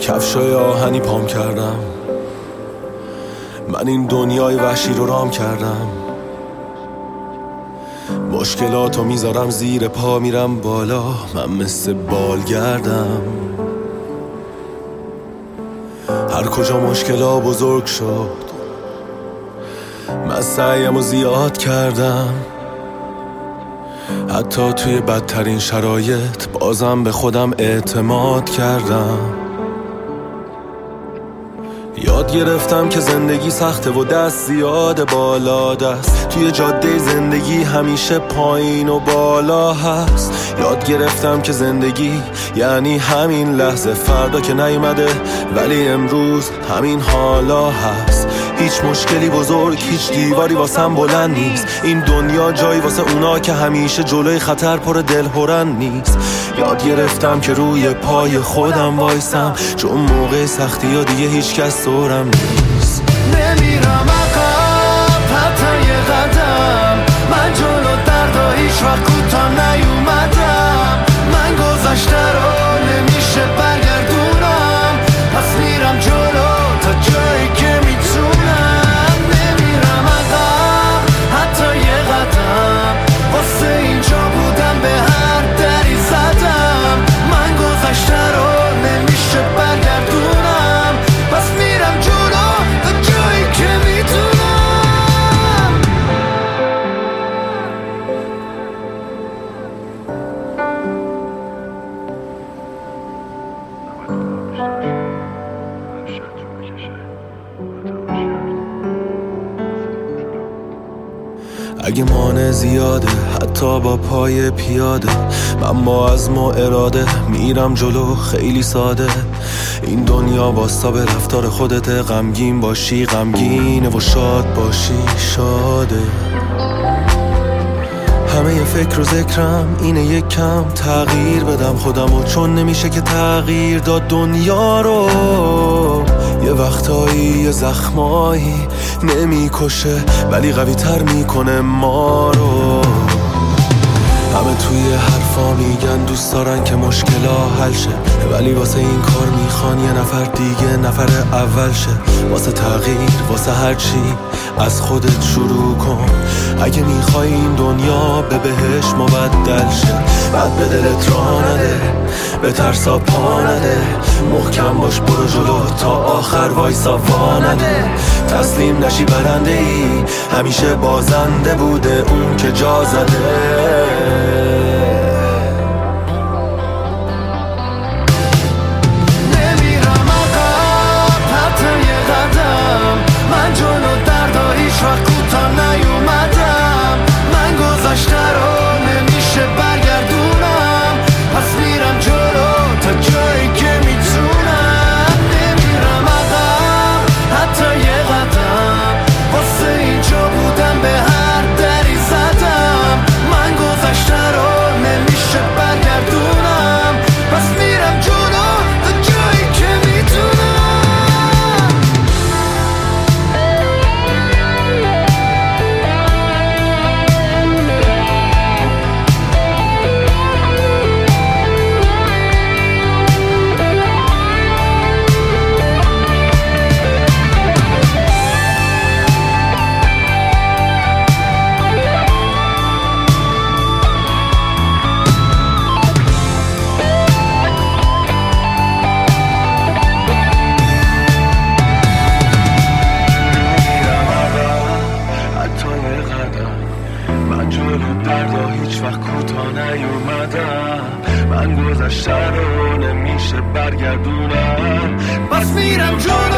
کفشای آهنی پام کردم، من این دنیای وحشی رو رام کردم. مشکلاتو میذارم زیر پا، میرم بالا، من مثل بالگردم. هر کجا مشکلا بزرگ شد، من سعیمو زیاد کردم. حتی توی بدترین شرایط بازم به خودم اعتماد کردم. یاد گرفتم که زندگی سخته و دست زیاد بالا دست، توی جاده زندگی همیشه پایین و بالا هست. یاد گرفتم که زندگی یعنی همین لحظه، فردا که نیومده ولی امروز همین حالا هست. هیچ مشکلی بزرگ، هیچ دیواری واسم بلند نیست. این دنیا جایی واسه اونا که همیشه جلوی خطر پر دلهرن نیست. یاد گرفتم که روی پای خودم وایسم، چون موقع سختی ها دیگه هیچ کس دورم نیست. نمیرم عقب حتی یه قدم، من جلو دردا هیچ وقت کوتاه نیومدم. من گذشته رو نمیشه برگردونم، پس میرم جلو تا جایی که میتونم. نمیرم عقب حتی یه قدم، واسه اینجا بودم به هر دری زدم. من گذشته رو نمیشه برگردونم، پس میرم جلو تا جایی که میتونم. اگه مانع زیاده حتی با پای پیاده، من با عزم و اراده میرم جلو خیلی ساده. این دنیا واستا به رفتار خودت، غمگین باشی غمگینه و شاد باشی شاده. همه فکر و ذکرم اینه یک کم تغییر بدم خودمو، چون نمیشه که تغییر داد دنیا رو. یه وقتایی یه زخمایی نمیکشه ولی قوی تر میکنه ما رو. همه توی حرفا میگن دوست دارن که مشکلا حل شه، ولی واسه این کار میخوان یه نفر دیگه نفر اول شه. واسه تغییر واسه هر چی از خودت شروع کن، اگه میخوای این دنیا به بهش مبدل شه. بعد به دلت راه نده، به ترسا پا نده، محکم باش برو جلو تا آخر وایسا وا نده. تسلیم نشی برنده ای، همیشه بازنده بوده اون که جا زده. نمیرم عقب حتی یه قدم، من جلو دردا هیچ وقت کوتاه نیومدم. من گذشته رو نمیشه برگردونم، پس میرم جلو تا جایی که میتونم. نمیرم عقب حتی یه قدم، واسه اینجا بودم به هر دری زدم. من گذشته رو نمیشه برگردونم، پس میرم جلو تا جایی که میتونم. من جلو دردا هیچ وقت کوتاه نیومدم، من گذشته رو نمیشه برگردونم، پس میرم جلو